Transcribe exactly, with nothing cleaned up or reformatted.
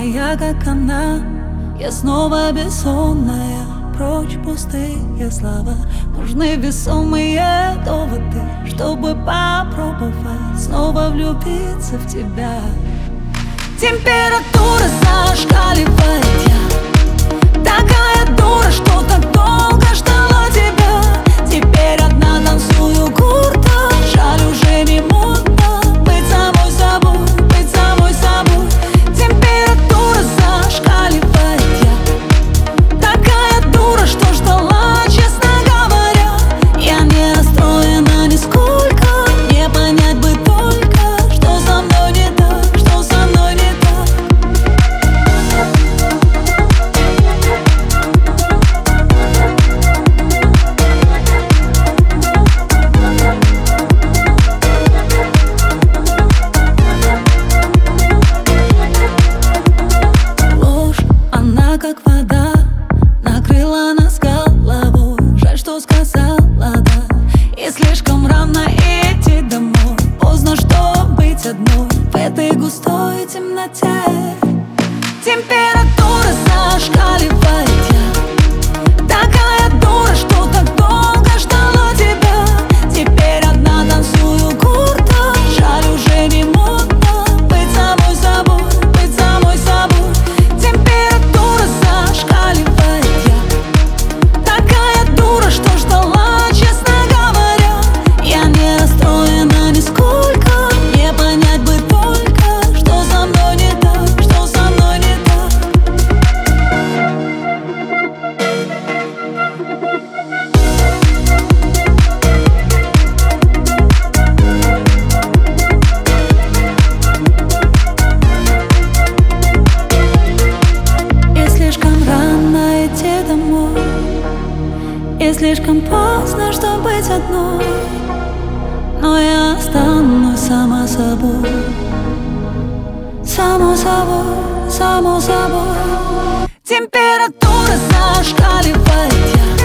я, как она. Я снова бессонная, прочь пустые слова. Нужны весомые доводы, чтобы попробовать снова влюбиться в тебя. Температура зашкаливает, я такая дура, что так долго ждала тебя. Теперь одна танцую гурта, жаль, уже не модно быть самой собой, быть самой собой. Температура зашкаливает, я такая дура, что ждала, честно говоря. Я не расстроена нисколько, не понять бы только, что со мной не так, что со мной не так. Ложь, она как вода, накрыла нас головой. Жаль, что сказала да, и слишком рано идти домой. Поздно, что быть одной в этой густой темноте. Температура зашкаливает, я такая дура, что так долго ждала тебя. Теперь одна танцую гурта, жаль, уже не модно быть самой собой, быть самой собой. Температура зашкаливает, я такая дура, что ждала, честно говоря. Я не расстроена нисколько, не понять бы только, что со мной не так, что со мной не так. И слишком рано идти домой, и слишком поздно, чтобы быть одной. Но я останусь сама собой, само собой, само собой. Температура зашкаливает, я